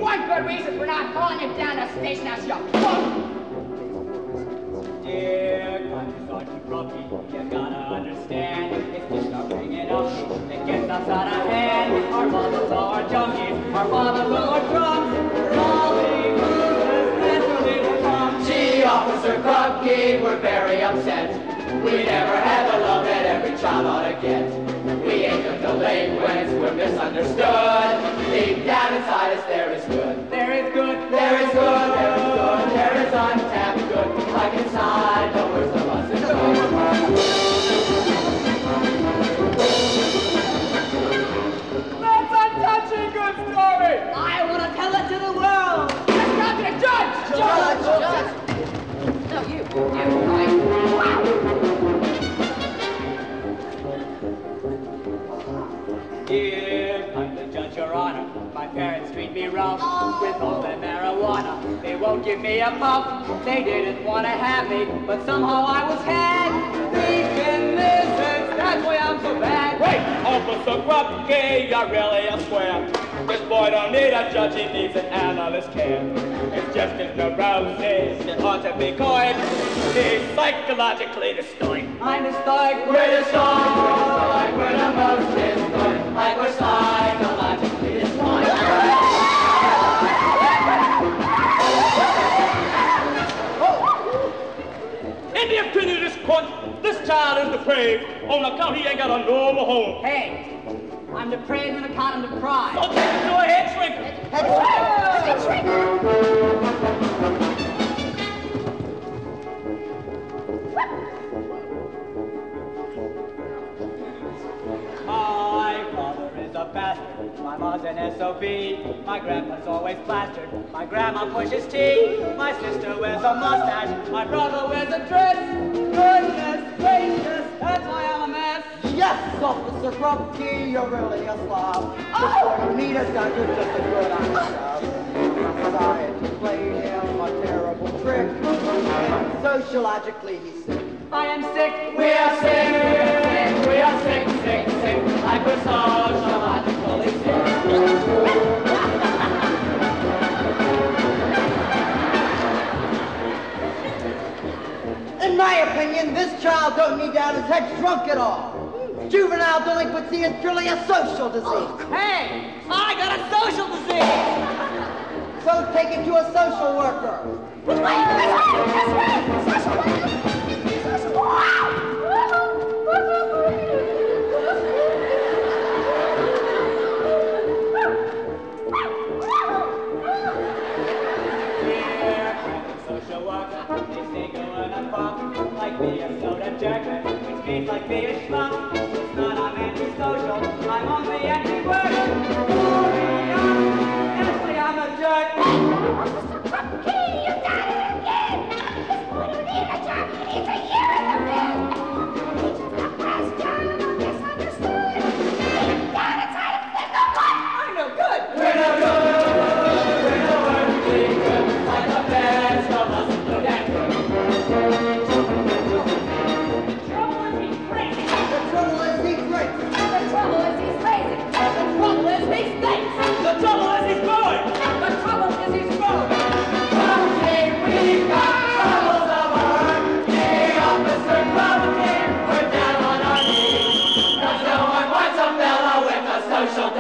one good reason for not calling him down to station house, you punk! Dear Sergeant Grumpy, you gotta understand, it's just not ringing up that gets us out of hand. Our mothers are junkies, our fathers are drunks, we're all being losers, naturally to come. Gee, Officer Krupke, we're very upset. We never had the love that every child ought to get. We ain't the delinquents, we're misunderstood. Deep down inside us there is good. There is good, There is good, there is good, there is untapped good. Like inside the worst of us is good. That's a touching good story! I want to tell it to the world. Let's go to the judge! Judge. No, you, right? Wow! Dear kind the judge, your honor, my parents treat me rough with all their marijuana. They won't give me a puff. They didn't want to have me, but somehow I was had. Deep in lizards, that's why I'm so bad. Wait, Officer Krupke, you're really a square. This boy don't need a judge, he needs an analyst care. It's just his neuroses that ought to be coined. He's psychologically destroyed. I'm a stoic. We're the stoic, we're the most destroyed. Like we're psychologically destroyed. In the opinion of this court, this child is depraved on account he ain't got a normal home. Hey, I'm depraved on account I'm deprived. So take him to a head shrinker. My father is a bastard. My mom's an SOB. My grandpa's always plastered. My grandma pushes tea. My sister wears a mustache. My brother wears a dress. Goodness gracious, that's why I'm a mess. Yes, Officer Krupke, you're really a slob. This boy don't need a gun, you're just a good job. Society played him a terrible trick. Sociologically, he's sick. I am sick. We are sick, we are sick, sick, sick. Like we're sociologically sick. In my opinion, this child don't need to have his head drunk at all. Juvenile delinquency is purely a social disease. Hey, I got a social disease. So take it to a social worker. Social worker, they say go in a pub, like me a soda jerker, which means like me a schmuck. It's not I'm antisocial, I'm only anti-worker. Actually, I'm a jerk. Officer Krupke, you got it again! This boy don't need a job, he needs a year in the bed! Teachers not pressed down or misunderstood. Deep down inside him, there's no good! I'm no good. We're no good, we're no earthly good. Like the best of us, no that good. Trouble is he's crazy! The trouble is he drinks. The trouble is he's lazy! The trouble is he stinks! The trouble is he's growing. The trouble is he's broke! Krupke, we've got troubles of our own. Hey, Officer Krupke, we're down on our knees. 'Cause no one wants a fella with a social